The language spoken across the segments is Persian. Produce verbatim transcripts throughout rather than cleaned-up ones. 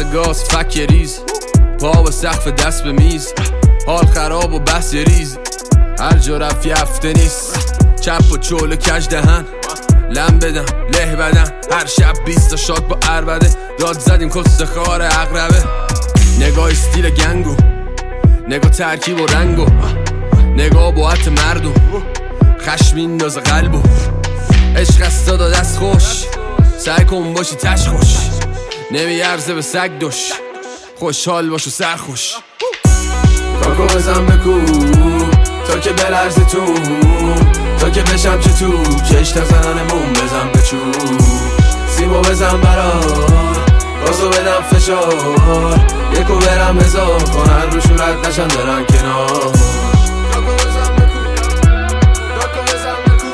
گاز فک ریز، پا به سقف دست به میز، حال خراب و بحث ریز، هر جا رفت هفته نیست، چپ و چول و کج دهن، لم بدم له بدن، هر شب بیست تا شاد با عربده، داد زدیم کست خار اقربه، نگاه استیل گنگو، نگاه ترکیب و رنگو، نگاه باعت مردم، خشم میندازه قلبو، عشق است داد دست خوش، سعی کن باشی تش خوش، نمیارزه به سگ دوش، خوشحال باش و سرخوش. کاکو بزن بکو تا که بلرزه تو، تا که بشم چه تو کش تزنانمون بزن به چو، سیمو بزن برار گازو بدم فشار، یکو برم هزار کنن رو شورت نشن دارن کنار. کاکو بزن بکو کاکو بزن بکو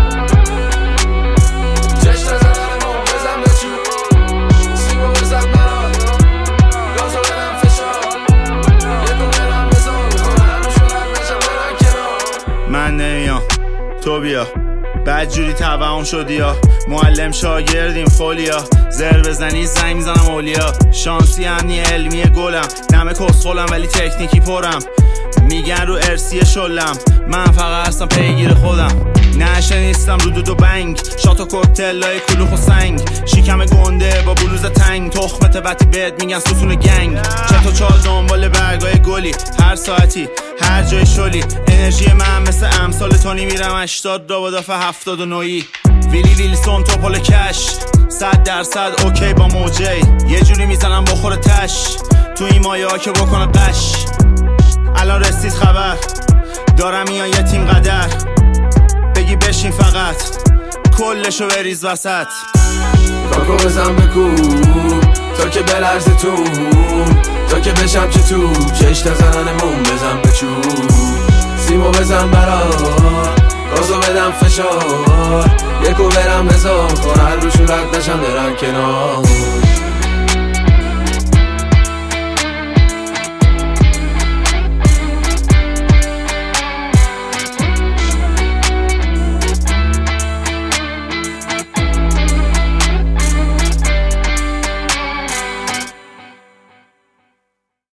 کش تزنانمون بزن به چو، سیمو بزن برار گازو بدم فشار، یکو برم هزار کنن رو شورت نشن دارن کنار. من نمیام تو بیا، بدجوری توهم شدی یا معلم شاگردیم فولیا، زر بزنی زنگ میزنم اولیا، شانسی امنی علمی گلم، نمه کسخولم ولی تکنیکی پرم، میگن رو ارسی شلم، من فقط هستم پیگیر خودم، نشه نیستم رو دو دو بنگ، شات و کوکتلای کلوخ و سنگ، شیکم گنده با بلوز تنگ، تخمت وقتی بهت میگن ستون گنگ، چطور چال دنبال برگای گلی، هر ساعتی هر جای شلی، انرژی من مثل امثال تونی میرم هشتاد را با دفعه هفتاد و نوی، ویلی ویلسون توپل کش، صد درصد اوکی با موجی، یه جوری میزنم بخور تش، تو این مایه ها که بکنه قش، الان رسید خبر دارم میان یه تیم قدر، بگی بشین فقط کلشو بریز وسط. کاکو بزن بکو تا که بلرزه تو، تا که بشم چه تو کش تزنانمون بزن به چو، سیمو بزن برار گازو بدم فشار، یکو برم هزار کنن رو شورت نشن برن کنار.